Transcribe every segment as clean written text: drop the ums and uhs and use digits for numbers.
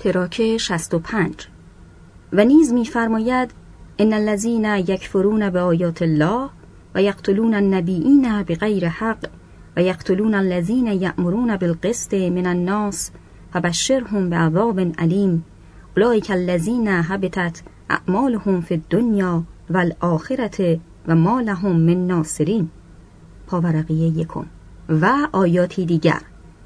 تراک 65. و نیز می‌فرماید ان الذين یکفرون بآیات الله و یقتلون النبیین بغیر حق و یقتلون الذین یأمرون بالقسط من الناس فبشرهم بعذاب علیم اولئک الذین حبطت اعمالهم فی الدنیا والآخرة و ما لهم من ناصرین. پاورقی 1 و آیاتی دیگر.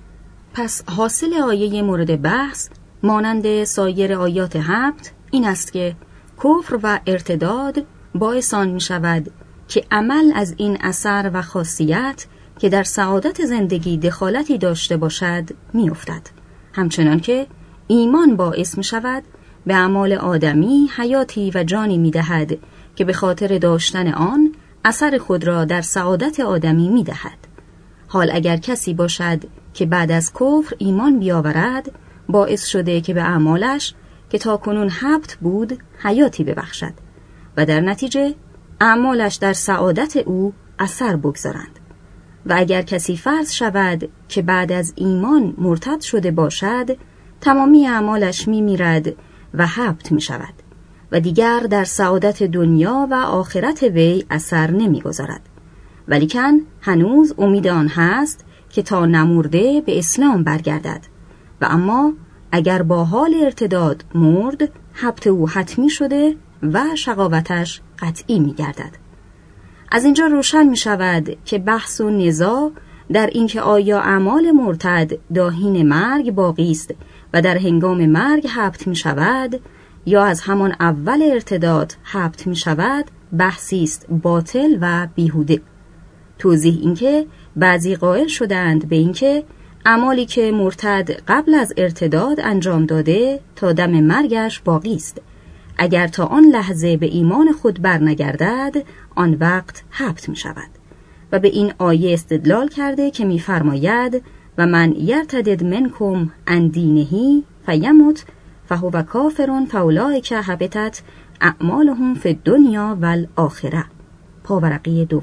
پس حاصل آیه مورد بحث مانند سایر آیات هبط این است که کفر و ارتداد باعث آن می شود که عمل از این اثر و خاصیت که در سعادت زندگی دخالتی داشته باشد می افتد. همچنان که ایمان باعث می شود به اعمال آدمی حیاتی و جانی می دهد که به خاطر داشتن آن اثر خود را در سعادت آدمی می دهد. حال اگر کسی باشد که بعد از کفر ایمان بیاورد باعث شده که به اعمالش که تاکنون هبط بود حیاتی ببخشد و در نتیجه اعمالش در سعادت او اثر بگذارند. و اگر کسی فرض شود که بعد از ایمان مرتد شده باشد تمامی اعمالش می‌میرد و هبط می‌شود و دیگر در سعادت دنیا و آخرت وی اثر نمی‌گذارد. ولیکن هنوز امید آن هست که تا نمرده به اسلام برگردد و اما اگر با حال ارتداد مرد هبط او حتمی شده و شقاوتش قطعی می‌گردد. از اینجا روشن می‌شود که بحث و نزاع در اینکه آیا اعمال مرتد داهین مرگ باقی است و در هنگام مرگ هبط می‌شود یا از همان اول ارتداد هبط می‌شود بحثی است باطل و بیهوده. توضیح اینکه بعضی قائل شدند به اینکه اعمالی که مرتد قبل از ارتداد انجام داده تا دم مرگش باقی است. اگر تا آن لحظه به ایمان خود برنگردد آن وقت هبط می شود و به این آیه استدلال کرده که می فرماید و من یرتدد منکم عن دینه فیمت فهو کافر فاولئک حبطت اعمالهم فی الدنیا والآخرة. پاورقی 2.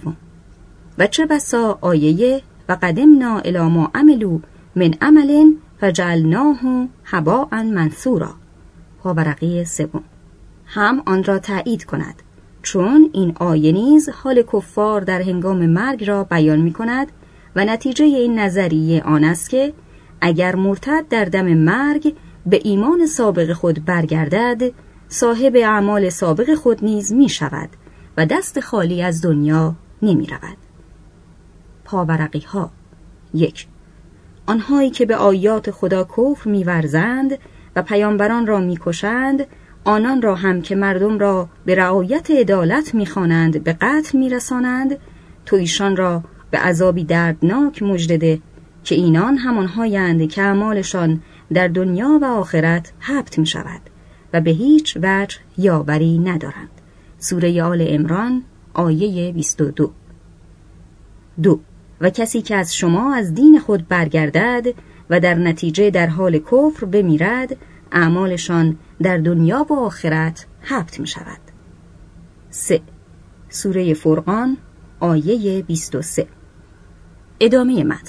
و چه بسا آیه و قدمنا الی ما عملوا من عمل فجعلناه هباء منثورا. پاورقی 3 هم آن را تایید کند، چون این آیه نیز حال کفار در هنگام مرگ را بیان می کند و نتیجه این نظریه آن است که اگر مرتد در دم مرگ به ایمان سابق خود برگردد صاحب اعمال سابق خود نیز می شود و دست خالی از دنیا نمی رود. پاورقی ها 1. آنهایی که به آیات خدا کفر می ورزند و پیامبران را می کشند آنان را هم که مردم را به رعایت عدالت می خوانند به قتل می رسانند تو ایشان را به عذابی دردناک مژده ده که اینان همانهایند که اعمالشان در دنیا و آخرت هبط می شود و به هیچ وجه یاوری ندارند. سوره آل عمران آیه 22. 2. و کسی که از شما از دین خود برگردد و در نتیجه در حال کفر بمیرد اعمالشان در دنیا و آخرت هبط می شود. 3. سوره فرقان آیه 23. ادامه متن.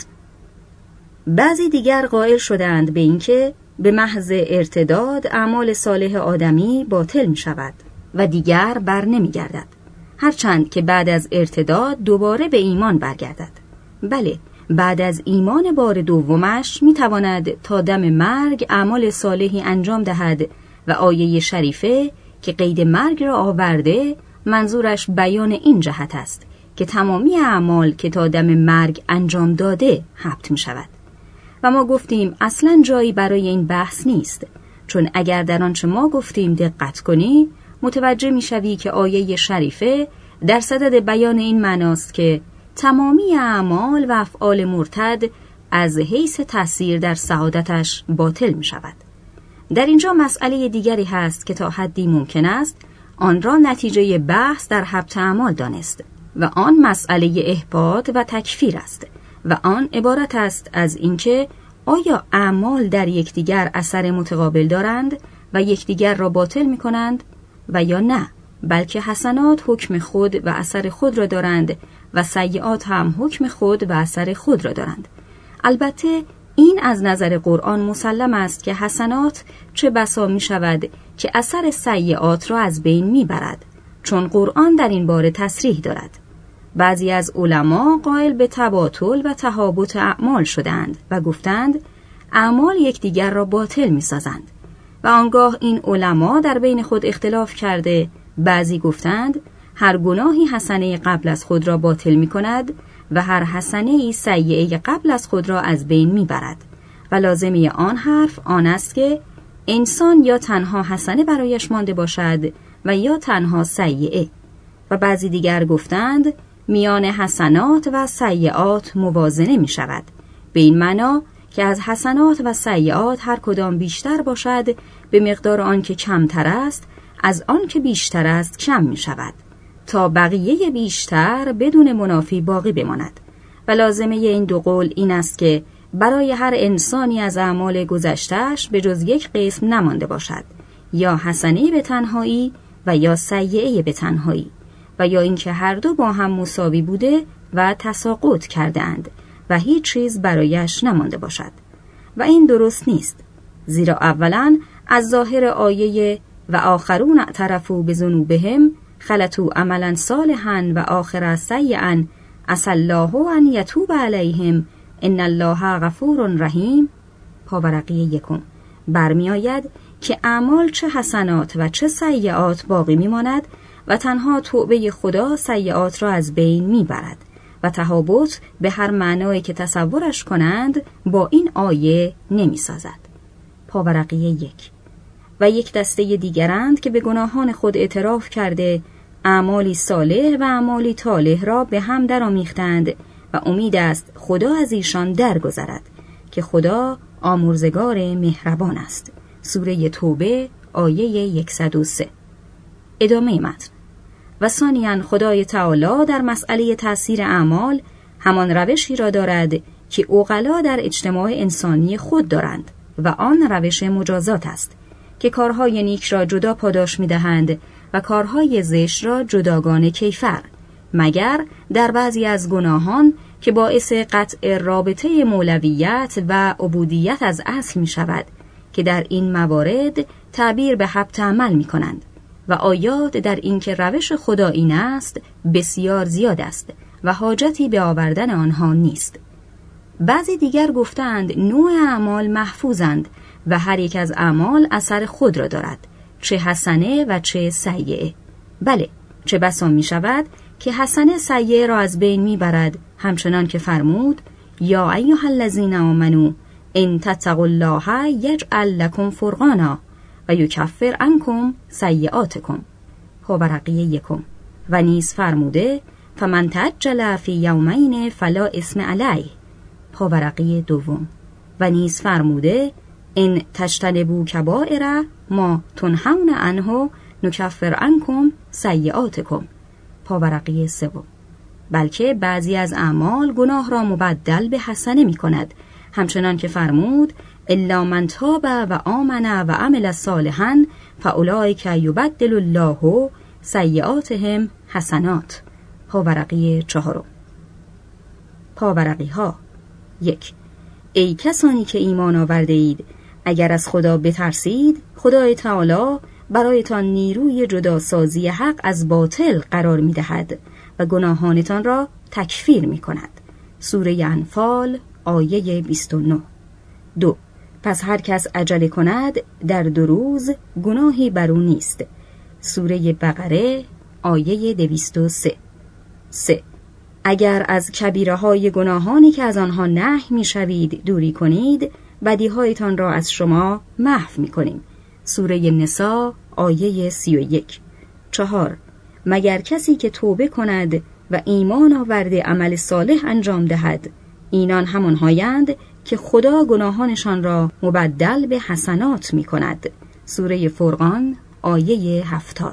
بعضی دیگر قائل شدند به اینکه به محض ارتداد اعمال صالح آدمی باطل می شود و دیگر بر نمی گردد، هرچند که بعد از ارتداد دوباره به ایمان برگردد. بله، بعد از ایمان بار دومش می تواند تا دم مرگ اعمال صالحی انجام دهد و آیه شریفه که قید مرگ را آورده منظورش بیان این جهت است که تمامی اعمال که تا دم مرگ انجام داده هبط می شود. و ما گفتیم اصلا جایی برای این بحث نیست، چون اگر در آنچه ما گفتیم دقت کنی متوجه می شوی که آیه شریفه در صدد بیان این معناست که تمامی اعمال و افعال مرتد از حیث تأثیر در سعادتش باطل می شود. در اینجا مسئله دیگری هست که تا حدی ممکن است آن را نتیجه بحث در هبط اعمال دانست و آن مسئله احباط و تکفیر است و آن عبارت است از اینکه آیا اعمال در یکدیگر اثر متقابل دارند و یکدیگر را باطل می کنند و یا نه، بلکه حسنات حکم خود و اثر خود را دارند و سیئات هم حکم خود و اثر خود را دارند. البته این از نظر قرآن مسلم است که حسنات چه بسا می شود که اثر سیئات را از بین می برد، چون قرآن در این باره تصریح دارد. بعضی از علما قائل به تباطل و تهابط اعمال شدند و گفتند اعمال یکدیگر را باطل می سازند و آنگاه این علما در بین خود اختلاف کرده بعضی گفتند هر گناهی حسنه قبل از خود را باطل می کند و هر حسنه سیئه قبل از خود را از بین می برد و لازمه آن حرف آن است که انسان یا تنها حسنه برایش مانده باشد و یا تنها سیئه. و بعضی دیگر گفتند میان حسنات و سیئات موازنه می شود، به این معنا که از حسنات و سیئات هر کدام بیشتر باشد به مقدار آن که کمتر است از آن که بیشتر است کم می شود تا بقیه بیشتر بدون منافی باقی بماند. و لازمه این دو قول این است که برای هر انسانی از اعمال گذشته‌اش به جز یک قسم نمانده باشد، یا حسنه به تنهایی و یا سیئه به تنهایی، و یا اینکه هر دو با هم مساوی بوده و تساقط کردند و هیچ چیز برایش نمانده باشد. و این درست نیست، زیرا اولا از ظاهر آیه و آخرون اعترفوا بذنوبهم خلطوا عملا صالحا و آخر سیئا عسى الله ان یتوب علیهم ان الله غفور رحیم پاورقی 1 برمی آید که اعمال چه حسنات و چه سیئات باقی میماند و تنها توبه خدا سیئات را از بین میبرد و تهابط به هر معنایی که تصورش کنند با این آیه نمیسازد. پاورقی 1 و یک دسته دیگرند که به گناهان خود اعتراف کرده اعمالی صالح و اعمالی طالح را به هم درآمیختند و امید است خدا از ایشان درگذرد که خدا آمرزگار مهربان است. سوره توبه آیه 103. ادامه متن. و ثانیاً خدای تعالی در مسئله تأثیر اعمال همان روشی را دارد که عقلا در اجتماع انسانی خود دارند و آن روش مجازات است که کارهای نیک را جدا پاداش می‌دهند و کارهای زشت را جداگانه کیفر، مگر در بعضی از گناهان که باعث قطع رابطه مولویت و عبودیت از اصل می شود که در این موارد تعبیر به حبط عمل می کنند و آیات در این که روش خدا این است بسیار زیاد است و حاجتی به آوردن آنها نیست. بعضی دیگر گفتند نوع اعمال محفوظند و هر یک از اعمال اثر خود را دارد، چه حسنه و چه سیئه. بله، چه بسا می شود که حسنه سیئه را از بین می برد، همچنان که فرمود یا ایها الذین آمنوا ان تتقوا الله یجعل لکم فرقانا و یکفر عنکم سیئاتکم پاورقی 1 و نیز فرموده فمن تعجل فی یومین فلا اثم علیه پاورقی 2 و نیز فرموده ان تجتنبوا کبائر ما تنهون عنه نکفر عنکم سیئاتکم پاورقی 3 بلکه بعضی از اعمال گناه را مبدل به حسنه می کند، همچنان که فرمود الا من تاب و آمن و عمل صالحا فاولئک یبدل الله سیئاتهم حسنات پاورقی 4. پاورقی ها 1. ای کسانی که ایمان آورده اید، اگر از خدا بترسید خدای تعالی برایتان نیروی جداسازی حق از باطل قرار می دهد و گناهانتان را تکفیر می کند. سوره انفال آیه 29. 2. پس هر کس عجله کند در 2 روز گناهی بر او نیست. سوره بقره آیه 203. 3. اگر از کبیره های گناهانی که از آنها نهی می شوید دوری کنید، بدیهایتان را از شما محو می کنیم. سوره نساء آیه 31. 4. مگر کسی که توبه کند و ایمان آورده عمل صالح انجام دهد، اینان همانهایند که خدا گناهانشان را مبدل به حسنات می کند. سوره فرقان آیه 70.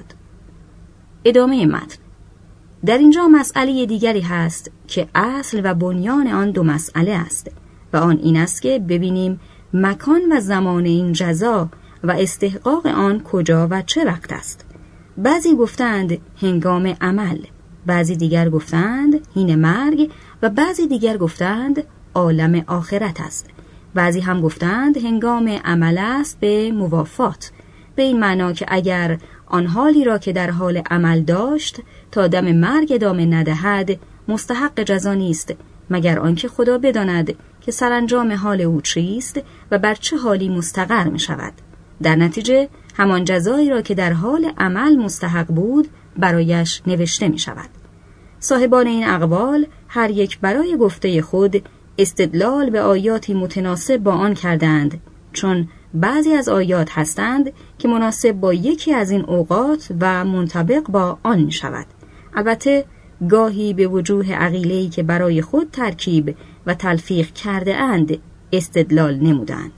ادامه متن. در اینجا مسئله دیگری هست که اصل و بنیان آن 2 مسئله است و آن این است که ببینیم مکان و زمان این جزا و استحقاق آن کجا و چه وقت است. بعضی گفتند هنگام عمل، بعضی دیگر گفتند حین مرگ و بعضی دیگر گفتند عالم آخرت است بعضی هم گفتند هنگام عمل است به موافات، به این معنا که اگر آن حالی را که در حال عمل داشت تا دم مرگ ادامه ندهد مستحق جزا نیست، مگر آنکه خدا بداند که سرانجام حال او چیست و بر چه حالی مستقر می شود. در نتیجه همان جزایی را که در حال عمل مستحق بود برایش نوشته می شود. صاحبان این اقوال هر یک برای گفته خود استدلال به آیاتی متناسب با آن کردند، چون بعضی از آیات هستند که مناسب با یکی از این اوقات و منطبق با آن می شود. البته گاهی به وجوه عقیله‌ای که برای خود ترکیب و تلفیق کرده اند استدلال نمودند.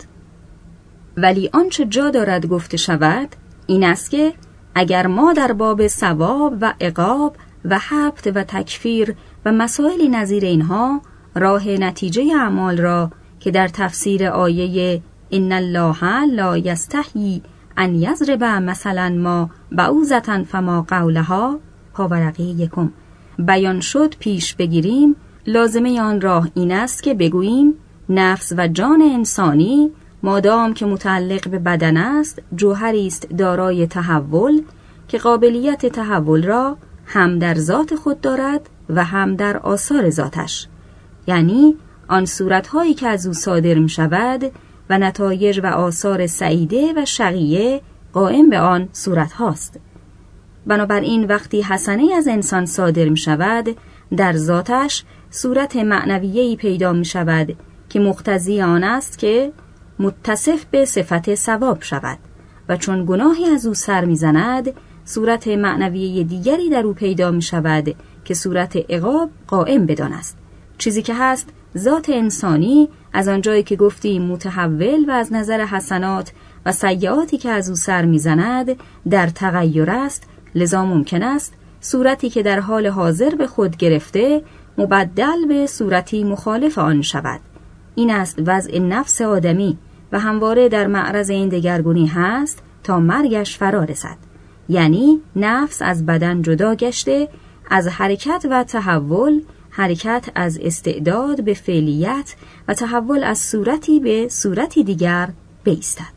ولی آنچه جا دارد گفته شود این است که اگر ما در باب ثواب و عقاب و حبط و تکفیر و مسائل نظیر اینها راه نتیجه اعمال را که در تفسیر آیه ان الله لا یستحیی ان یضرب مثلا ما بعوضة فما قولها پاورقی یکم بیان شد پیش بگیریم، لازمه آن راه این است که بگوییم نفس و جان انسانی مادام که متعلق به بدن است جوهری است دارای تحول که قابلیت تحول را هم در ذات خود دارد و هم در آثار ذاتش، یعنی آن صورتهایی که از او صادر می شود و نتایج و آثار سعیده و شقیه قائم به آن صورت هاست. بنابراین وقتی حسنه از انسان صادر می شود در ذاتش صورت معنویه‌ای پیدا می شود که مقتضی آن است که متصف به صفت ثواب شود و چون گناهی از او سر می زند صورت معنویه دیگری در او پیدا می شود که صورت عقاب قائم بدان است. چیزی که هست ذات انسانی از آنجایی که گفتیم متحول و از نظر حسنات و سیئاتی که از او سر می زند در تغییر است، لذا ممکن است صورتی که در حال حاضر به خود گرفته مبدل به صورتی مخالف آن شود. این است وضع نفس آدمی و همواره در معرض این دگرگونی هست تا مرگش فرا رسد. یعنی نفس از بدن جدا گشته از حرکت و تحول، حرکت از استعداد به فعلیت و تحول از صورتی به صورتی دیگر بایستد.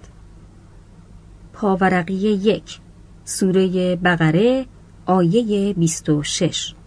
پاورقی 1 سوره بقره آیه 26